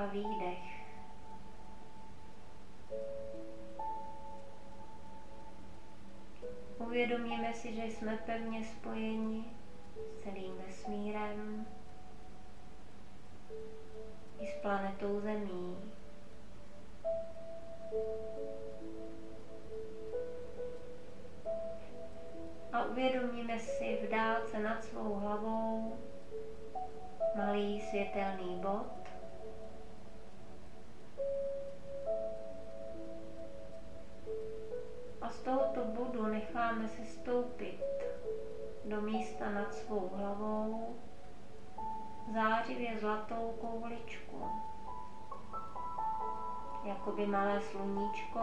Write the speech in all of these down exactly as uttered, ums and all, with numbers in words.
a výdech. Uvědomíme si, že jsme pevně spojeni s celým vesmírem i s planetou Zemí. A uvědomíme si v dálce nad svou hlavou malý světelný bod. A z tohoto bodu necháme se stoupit do místa nad svou hlavou zářivě zlatou kouličku, jakoby malé sluníčko.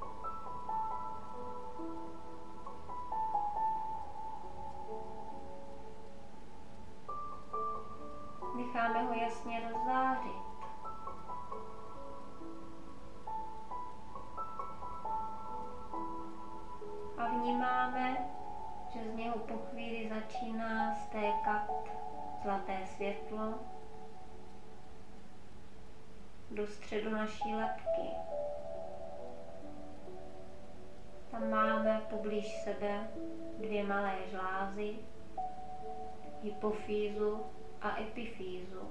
Necháme ho jasně rozzářit. A vnímáme, že z něho po chvíli začíná stékat zlaté světlo do středu naší lebky. Tam máme poblíž sebe dvě malé žlázy, hypofýzu a epifýzu.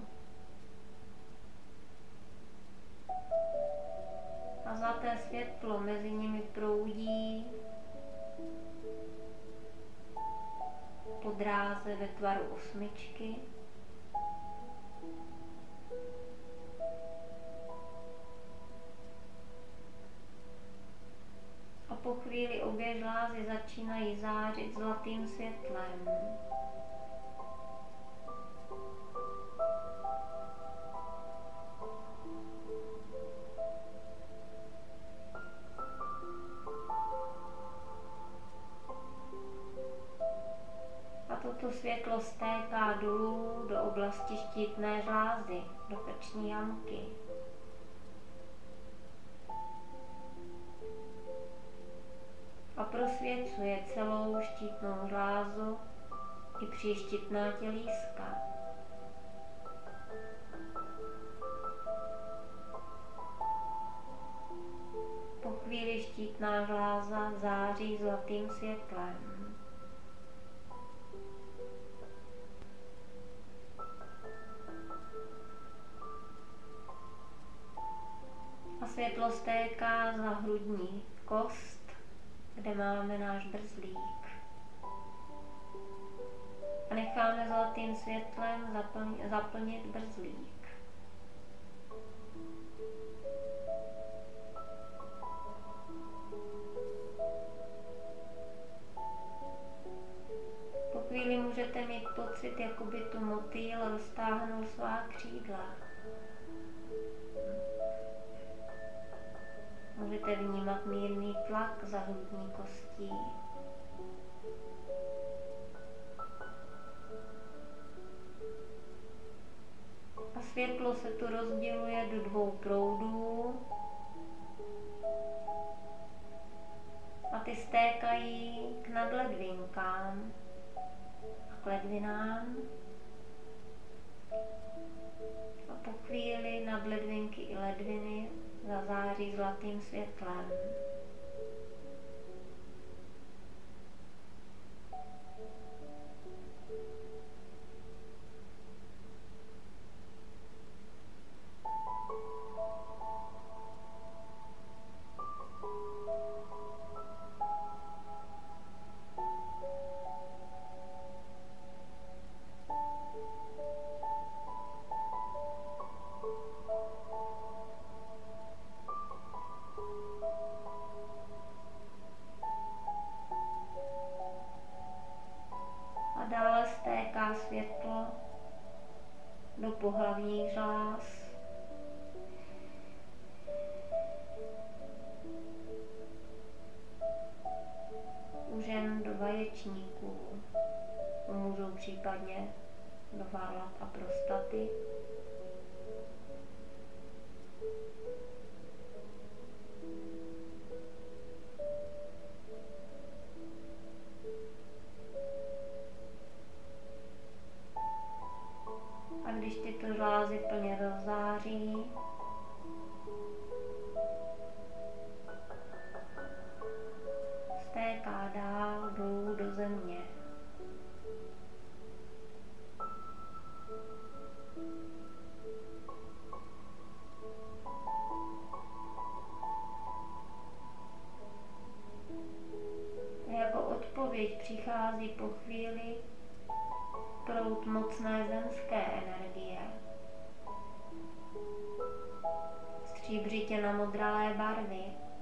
A zlaté světlo mezi nimi proudí po dráze ve tvaru osmičky. A po chvíli obě žlázy začínají zářit zlatým světlem. Toto světlo stéká dolů do oblasti štítné žlázy, do krční jamky. A prosvěcuje celou štítnou žlázu i příštitná tělíska. Po chvíli štítná žláza září zlatým světlem. A světlo stéká za hrudní kost, kde máme náš brzlík. A necháme zlatým světlem zaplnit, zaplnit brzlík. Po chvíli můžete mít pocit, jako by tu motýl roztáhnul svá křídla. Můžete vnímat mírný tlak za hrudní kostí. A světlo se tu rozděluje do dvou proudů. A ty stékají k nadledvinkám a k ledvinám. A po chvíli nadledvinky i ledviny zazáří zlatým světlem. Dále stéká světlo do pohlavních žláz. U žen do vaječníků, u mužů případně do varlat a prostaty. A když tyto žlázy plně rozzáří, Jako odpověď přichází po chvíli proud mocné zemské energie. Stříbřitě namodralé barvy.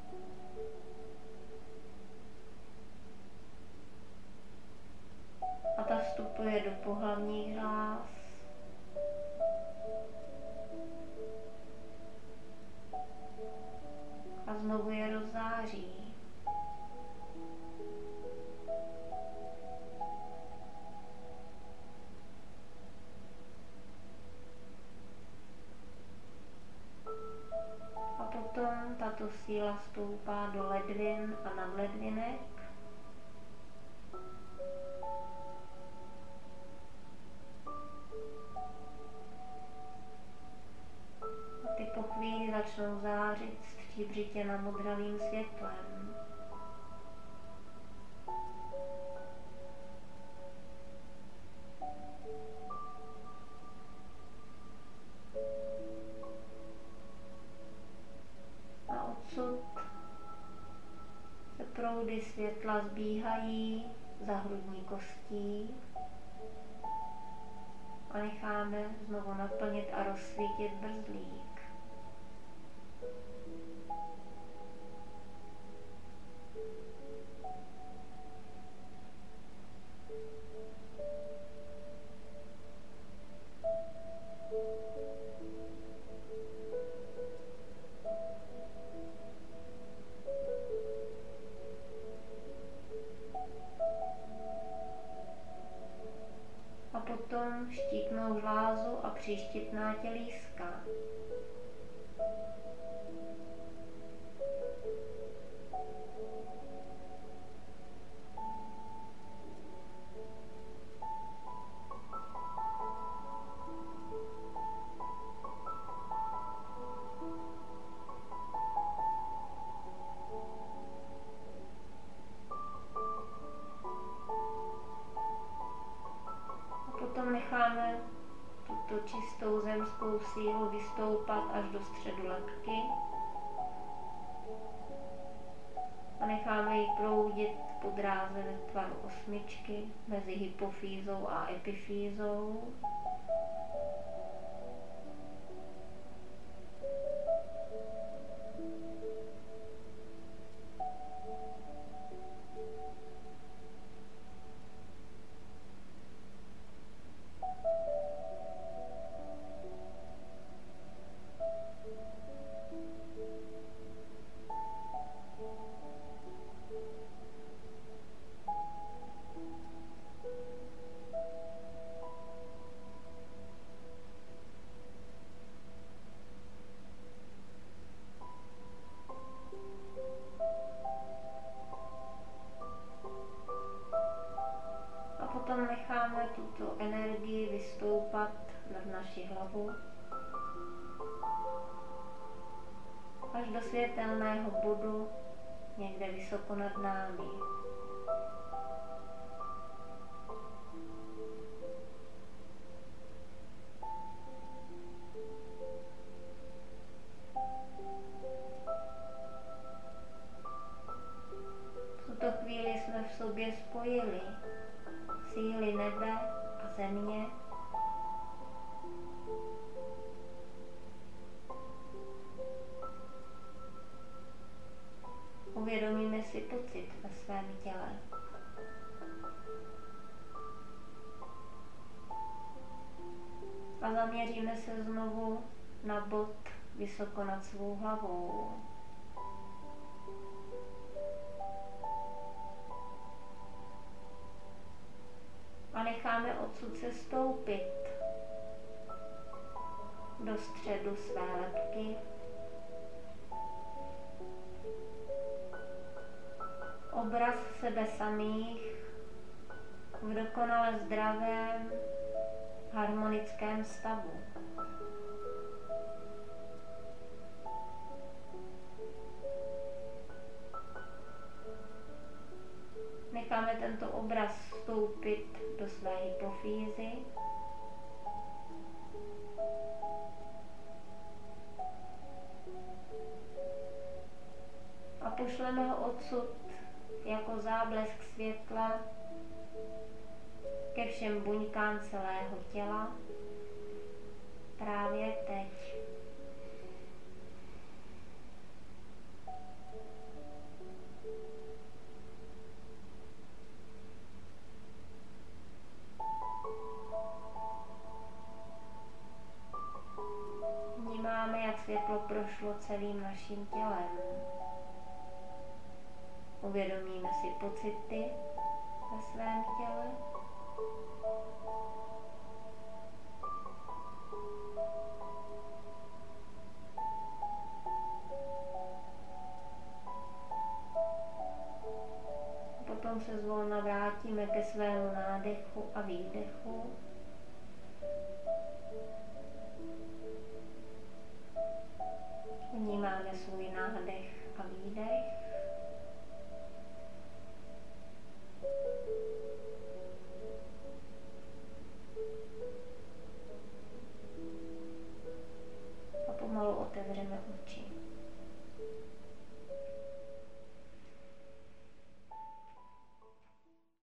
A ta vstupuje do pohlavních žláz. A znovu je rozzáří. A potom tato síla stoupá do ledvin a nadledvinek. A ty po chvíli začnou zářit stříbřitě namodralým světlem. A odsud se proudy světla zbíhají za hrudní kostí a necháme znovu naplnit a rozsvítit brzlík. A potom štíknou žlázu a příštitná tělíska. Potom necháme tuto čistou zemskou sílu vystoupat až do středu lebky a necháme ji proudit po dráze ve tvaru osmičky mezi hypofýzou a epifýzou. Potom necháme tuto energii vystoupat nad naši hlavu až do světelného bodu někde vysoko nad námi. V tuto chvíli jsme v sobě spojili síly nebe a země. Uvědomíme si pocit ve svém těle. A zaměříme se znovu na bod vysoko nad svou hlavou. A necháme odsud se stoupit do středu své lebky. Obraz sebe samých v dokonale zdravém, harmonickém stavu. Necháme tento obraz vstoupit do své hypofýzy. A pošleme ho odsud jako záblesk světla ke všem buňkám celého těla právě teď. Vnímáme, jak světlo prošlo celým naším tělem. Uvědomíme si pocity ve svém těle. Potom se zvolna vrátíme ke svému nádechu a výdechu. Vnímáme svůj nádech